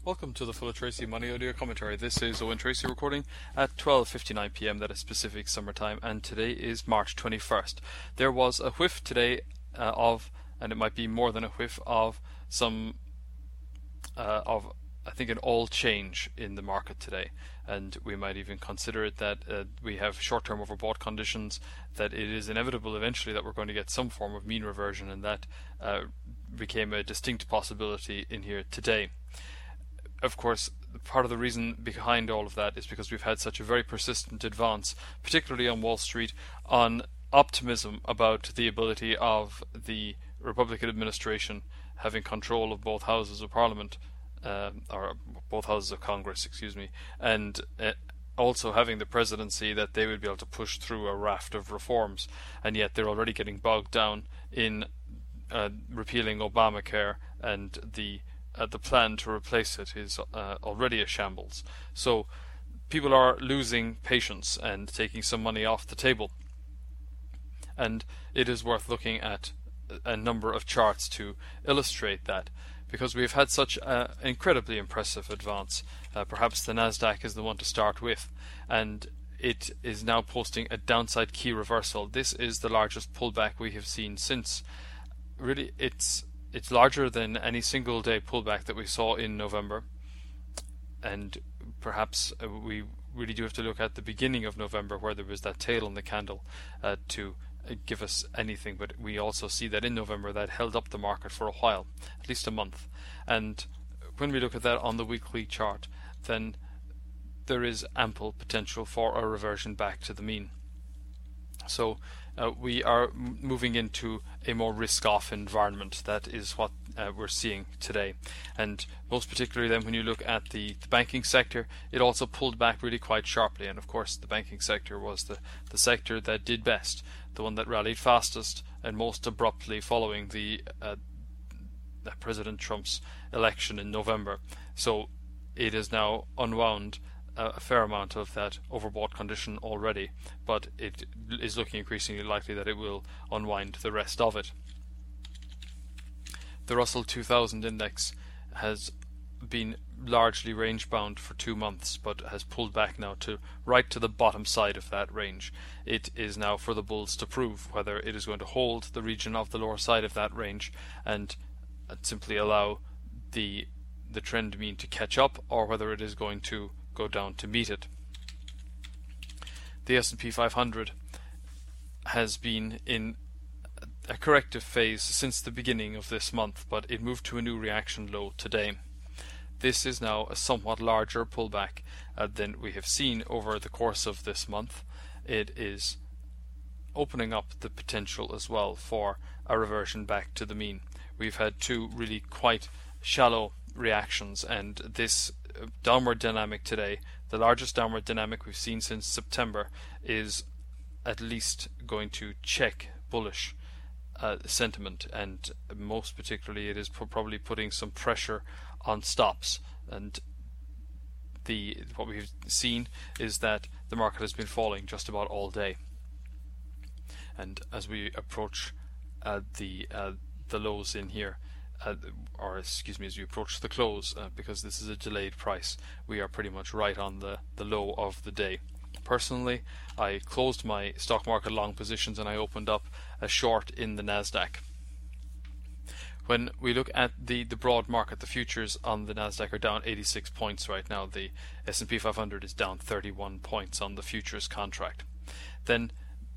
Welcome to the Full of Tracy Money Audio Commentary. This is Owen Tracy recording at 12:59 p.m. That is Pacific Summer Time, and today is March 21st. There was a whiff today and it might be more than a whiff of I think an all change in the market today, and we might even consider it that we have short-term overbought conditions, that it is inevitable eventually that we're going to get some form of mean reversion, and that became a distinct possibility in here today. Of course, part of the reason behind all of that is because we've had such a very persistent advance, particularly on Wall Street, on optimism about the ability of the Republican administration having control of both houses of Parliament, or both houses of Congress, and also having the presidency, that they would be able to push through a raft of reforms, and yet they're already getting bogged down in repealing Obamacare, and the plan to replace it is already a shambles. So people are losing patience and taking some money off the table. And it is worth looking at a number of charts to illustrate that, because we've had such an incredibly impressive advance. Perhaps the Nasdaq is the one to start with, and it is now posting a downside key reversal. This is the largest pullback we have seen since. Really, it's larger than any single day pullback that we saw in November, and perhaps we really do have to look at the beginning of November, where there was that tail on the candle to give us anything. But we also see that in November that held up the market for a while, at least a month. And when we look at that on the weekly chart, then there is ample potential for a reversion back to the mean. So we are moving into a more risk-off environment. That is what we're seeing today. And most particularly then when you look at the banking sector, it also pulled back really quite sharply. And of course the banking sector was the sector that did best, the one that rallied fastest and most abruptly following the President Trump's election in November. So it is now unwound a fair amount of that overbought condition already, but it is looking increasingly likely that it will unwind the rest of it. The Russell 2000 index has been largely range bound for 2 months, but has pulled back now to right to the bottom side of that range. It is now for the bulls to prove whether it is going to hold the region of the lower side of that range and simply allow the trend mean to catch up, or whether it is going to go down to meet it. The S&P 500 has been in a corrective phase since the beginning of this month, but it moved to a new reaction low today. This is now a somewhat larger pullback than we have seen over the course of this month. It is opening up the potential as well for a reversion back to the mean. We've had two really quite shallow reactions, and this downward dynamic today, the largest downward dynamic we've seen since September, is at least going to check bullish sentiment, and most particularly it is probably putting some pressure on stops. And what we've seen is that the market has been falling just about all day, and as we approach the lows in here, as we approach the close, because this is a delayed price, we are pretty much right on the low of the day. Personally, I closed my stock market long positions and I opened up a short in the Nasdaq. When we look at the broad market, the futures on the Nasdaq are down 86 points right now. The S&P 500 is down 31 points on the futures contract. Then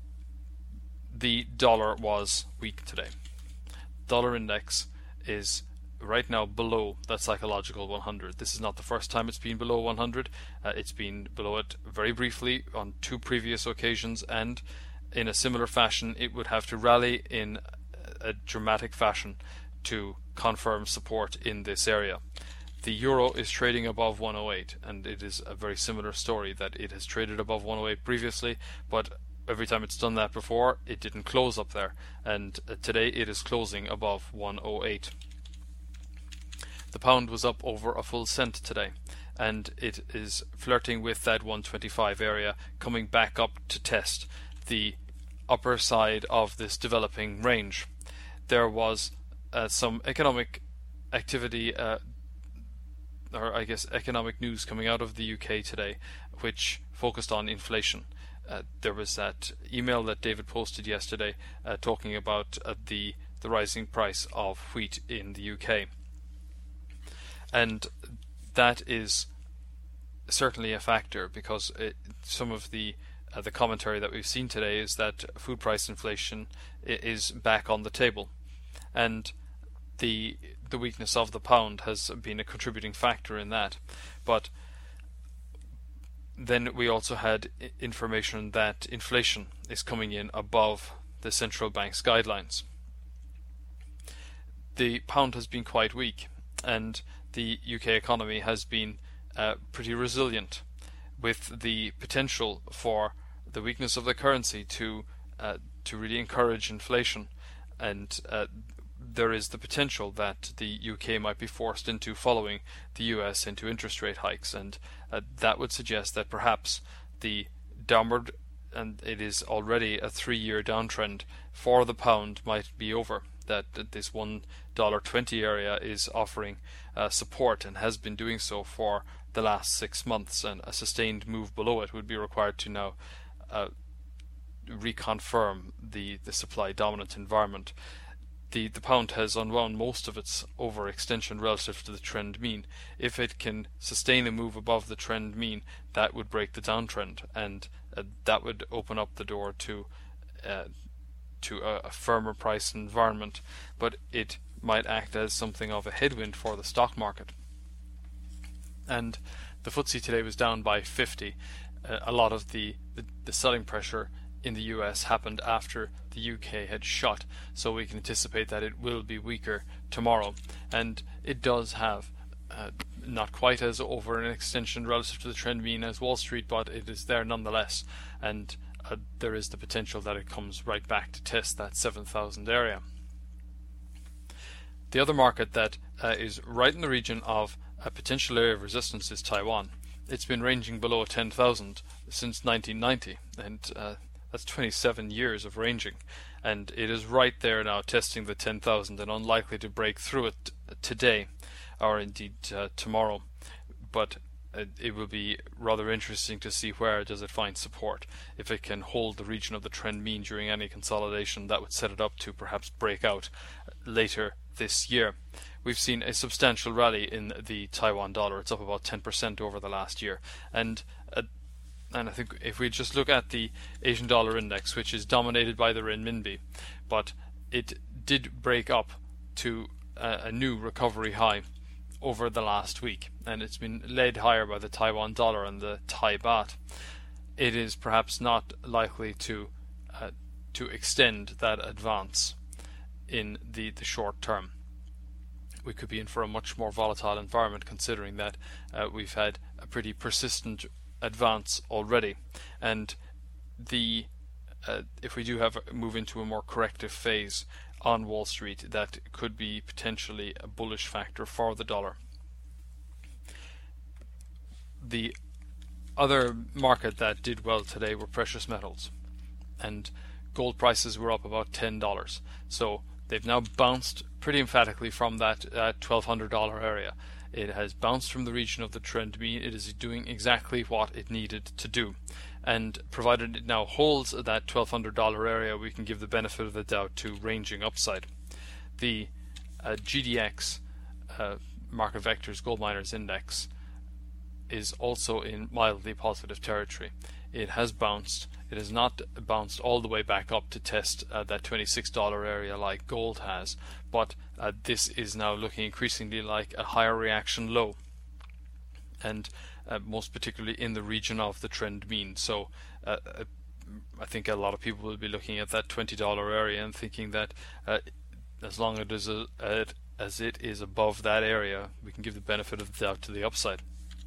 the dollar was weak today. Dollar index is right now below that psychological 100. This is not the first time it's been below 100. It's been below it very briefly on 2 previous occasions, and in a similar fashion it would have to rally in a dramatic fashion to confirm support in this area. The euro is trading above 108, and it is a very similar story, that it has traded above 108 previously, but every time it's done that before, it didn't close up there, and today it is closing above 108. The pound was up over a full cent today, and it is flirting with that 125 area, coming back up to test the upper side of this developing range. There was some economic activity or I guess economic news coming out of the UK today, which focused on inflation. There was that email that David posted yesterday talking about the rising price of wheat in the UK, and that is certainly a factor, because some of the commentary that we've seen today is that food price inflation is back on the table, and the weakness of the pound has been a contributing factor in that. But then we also had information that inflation is coming in above the central bank's guidelines. The pound has been quite weak, and the UK economy has been pretty resilient, with the potential for the weakness of the currency to really encourage inflation, and there is the potential that the UK might be forced into following the US into interest rate hikes, and that would suggest that perhaps the downward, and it is already a 3-year downtrend for the pound, might be over. That this $1.20 area is offering support, and has been doing so for the last 6 months, and a sustained move below it would be required to now reconfirm the supply dominant environment. The pound has unwound most of its overextension relative to the trend mean. If it can sustain a move above the trend mean, that would break the downtrend, and that would open up the door to a firmer price environment, but it might act as something of a headwind for the stock market. And the FTSE today was down by 50. A lot of the selling pressure in the US happened after the UK had shut, so we can anticipate that it will be weaker tomorrow, and it does have not quite as over an extension relative to the trend mean as Wall Street, but it is there nonetheless, and there is the potential that it comes right back to test that 7,000 area. The other market that is right in the region of a potential area of resistance is Taiwan. It's been ranging below 10,000 since 1990, and that's 27 years of ranging, and it is right there now testing the 10,000 and unlikely to break through it today, or indeed tomorrow. But it will be rather interesting to see where does it find support. If it can hold the region of the trend mean during any consolidation, that would set it up to perhaps break out later this year. We've seen a substantial rally in the Taiwan dollar. It's up about 10% over the last year, and I think if we just look at the Asian dollar index, which is dominated by the renminbi, but it did break up to a new recovery high over the last week, and it's been led higher by the Taiwan dollar and the Thai baht. It is perhaps not likely to extend that advance in the short term. We could be in for a much more volatile environment, considering that we've had a pretty persistent advance already, and if we do move into a more corrective phase on Wall Street, that could be potentially a bullish factor for the dollar. The other market that did well today were precious metals, and gold prices were up about $10, so they've now bounced pretty emphatically from that $1,200 area. It has bounced from the region of the trend mean. It is doing exactly what it needed to do, and provided it now holds that $1,200 area, we can give the benefit of the doubt to ranging upside. The GDX Market Vectors Gold Miners Index is also in mildly positive territory. It has bounced. It has not bounced all the way back up to test that $26 area like gold has, but this is now looking increasingly like a higher reaction low, and most particularly in the region of the trend mean. So I think a lot of people will be looking at that $20 area and thinking that as long as it is above that area, we can give the benefit of the doubt to the upside.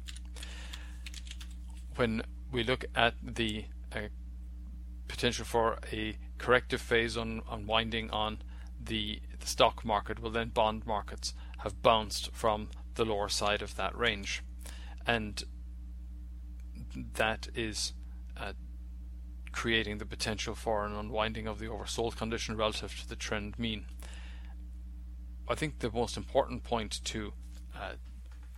When we look at the potential for a corrective phase unwinding on the stock market, well, then bond markets have bounced from the lower side of that range, and that is creating the potential for an unwinding of the oversold condition relative to the trend mean. I think the most important point to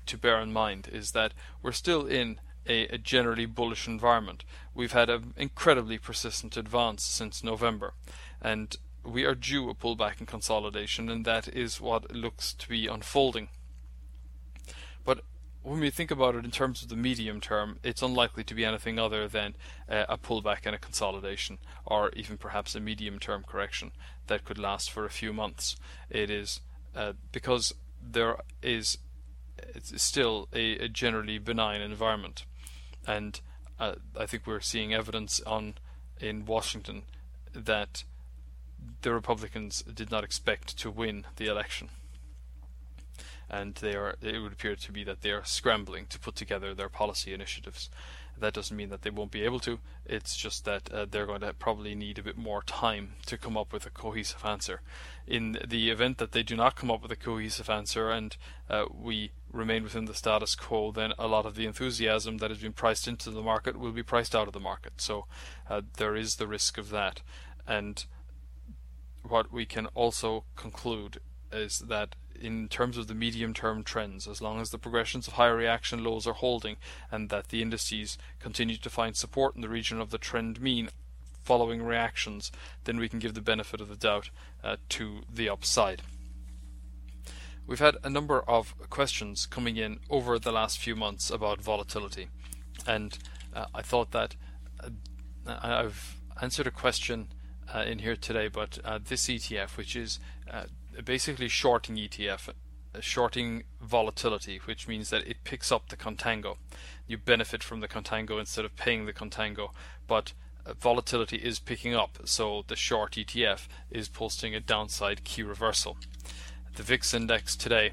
to bear in mind is that we're still in a generally bullish environment. We've had an incredibly persistent advance since November, and we are due a pullback and consolidation, and that is what looks to be unfolding. But when we think about it in terms of the medium term, it's unlikely to be anything other than a pullback and a consolidation, or even perhaps a medium-term correction that could last for a few months. It is because it's still a generally benign environment, and I think we're seeing evidence in Washington that the Republicans did not expect to win the election, and it would appear to be that they are scrambling to put together their policy initiatives. That doesn't mean that they won't be able to. It's just that they're going to probably need a bit more time to come up with a cohesive answer. In the event that they do not come up with a cohesive answer and we remain within the status quo, then a lot of the enthusiasm that has been priced into the market will be priced out of the market. So there is the risk of that. And what we can also conclude is that in terms of the medium-term trends, as long as the progressions of higher reaction lows are holding and that the indices continue to find support in the region of the trend mean following reactions, then we can give the benefit of the doubt to the upside. We've had a number of questions coming in over the last few months about volatility, and I thought that I've answered a question in here today, but this ETF, which is basically shorting ETF, shorting volatility, which means that it picks up the contango. You benefit from the contango instead of paying the contango, but volatility is picking up, so the short ETF is posting a downside key reversal. The VIX index today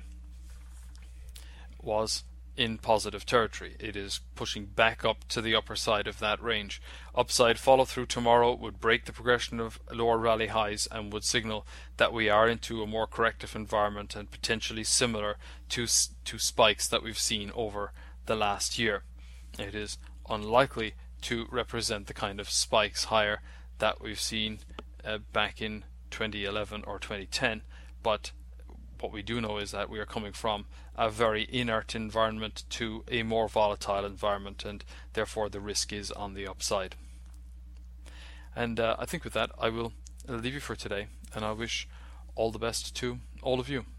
was in positive territory. It is pushing back up to the upper side of that range. Upside follow through tomorrow would break the progression of lower rally highs and would signal that we are into a more corrective environment and potentially similar to spikes that we've seen over the last year. It is unlikely to represent the kind of spikes higher that we've seen back in 2011 or 2010, but what we do know is that we are coming from a very inert environment to a more volatile environment, and therefore the risk is on the upside. And I think with that I will leave you for today, and I wish all the best to all of you.